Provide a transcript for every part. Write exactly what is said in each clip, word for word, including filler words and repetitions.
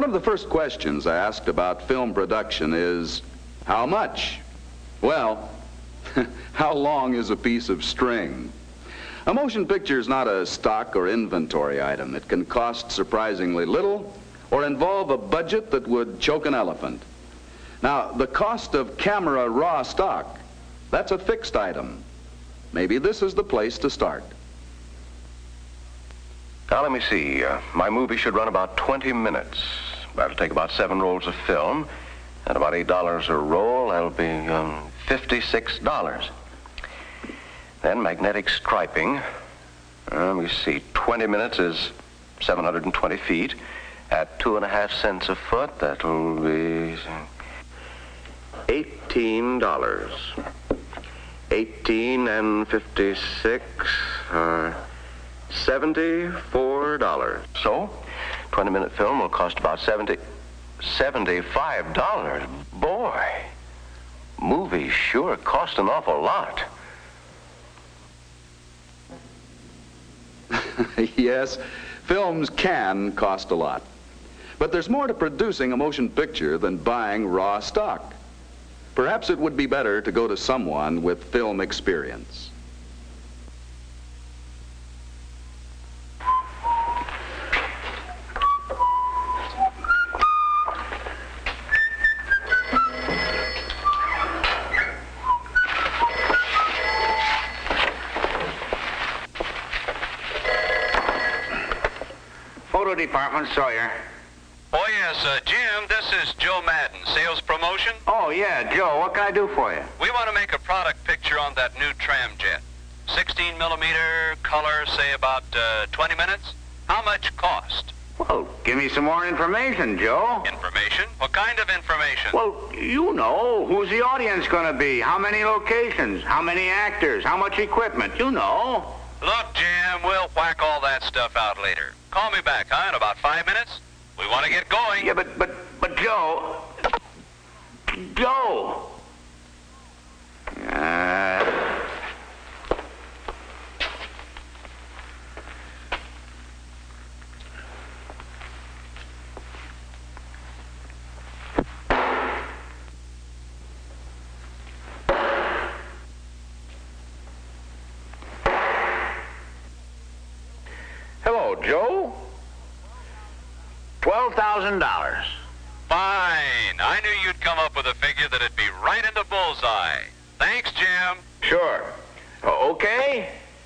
One of the first questions asked about film production is, how much? Well, how long is a piece of string? A motion picture is not a stock or inventory item. It can cost surprisingly little or involve a budget that would choke an elephant. Now, the cost of camera raw stock, that's a fixed item. Maybe this is the place to start. Now, let me see. Uh, my movie should run about twenty minutes. That'll take about seven rolls of film. At about eight dollars a roll, that'll be um, fifty-six dollars. Then magnetic striping. Uh, let me see. twenty minutes is seven hundred twenty feet. At two and a half cents a foot, that'll be eighteen dollars. eighteen and fifty-six are seventy-four dollars. So, twenty minute film will cost about seventy, seventy-five dollars. Boy, movies sure cost an awful lot. Yes, films can cost a lot. But there's more to producing a motion picture than buying raw stock. Perhaps it would be better to go to someone with film experience. Photo department, Sawyer. Oh, yes, uh, Jim, this is Joe Madden, sales promotion. Oh, yeah, Joe, what can I do for you? We want to make a product picture on that new tramjet. sixteen millimeter, color, say about uh, twenty minutes. How much cost? Well, give me some more information, Joe. Information? What kind of information? Well, you know, who's the audience going to be? How many locations? How many actors? How much equipment? You know. Look, Jim, we'll whack all that stuff out later. Call me back, huh, in about five minutes? We want to get going. Yeah, but, but, but, Joe... Joe! Uh... Hello, Joe. twelve thousand dollars. Fine. I knew you'd come up with a figure that'd be right in the bullseye. Thanks, Jim. Sure. Uh, okay?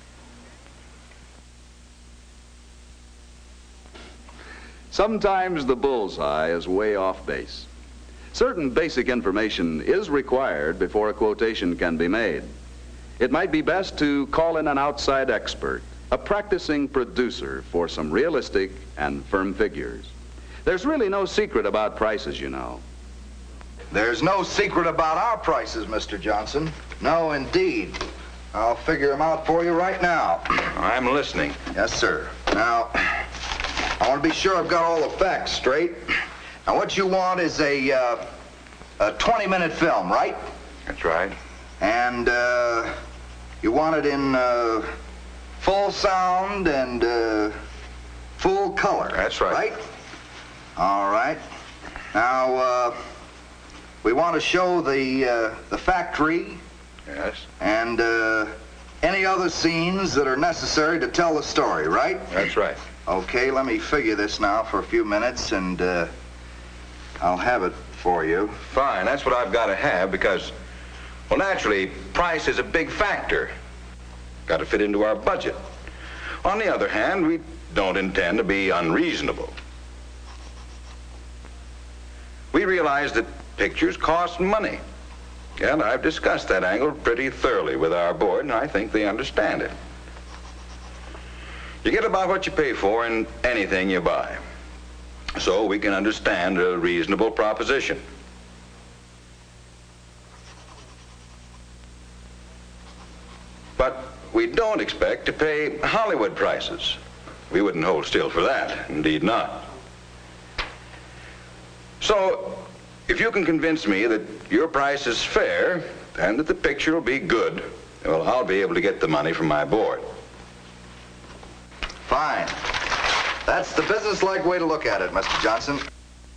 Sometimes the bullseye is way off base. Certain basic information is required before a quotation can be made. It might be best to call in an outside expert, a practicing producer, for some realistic and firm figures. There's really no secret about prices, you know. There's no secret about our prices, Mister Johnson. No, indeed. I'll figure them out for you right now. I'm listening. Yes, sir. Now, I want to be sure I've got all the facts straight. Now, what you want is a, uh, a twenty minute film, right? That's right. And uh, you want it in uh, full sound and uh, full color. That's right. Right? All right. Now, uh, we want to show the uh, the factory. Yes. And uh, any other scenes that are necessary to tell the story, right? That's right. Okay, let me figure this now for a few minutes, and uh, I'll have it for you. Fine. That's what I've got to have because, well, naturally, price is a big factor. Got to fit into our budget. On the other hand, we don't intend to be unreasonable. We realize that pictures cost money. And I've discussed that angle pretty thoroughly with our board, and I think they understand it. You get about what you pay for in anything you buy. So we can understand a reasonable proposition. But we don't expect to pay Hollywood prices. We wouldn't hold still for that, indeed not. So, if you can convince me that your price is fair and that the picture will be good, well, I'll be able to get the money from my board. Fine. That's the businesslike way to look at it, Mister Johnson.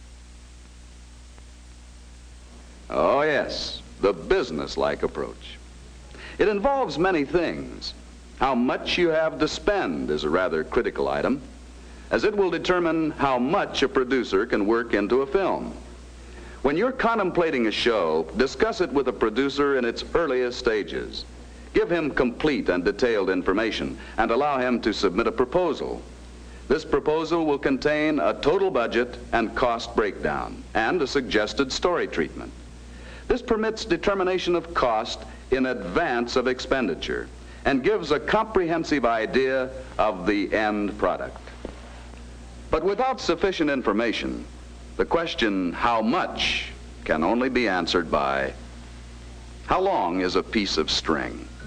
Yes, the business-like approach. It involves many things. How much you have to spend is a rather critical item, as it will determine how much a producer can work into a film. When you're contemplating a show, discuss it with a producer in its earliest stages. Give him complete and detailed information and allow him to submit a proposal. This proposal will contain a total budget and cost breakdown and a suggested story treatment. This permits determination of cost in advance of expenditure and gives a comprehensive idea of the end product. But without sufficient information, the question, how much, can only be answered by, how long is a piece of string?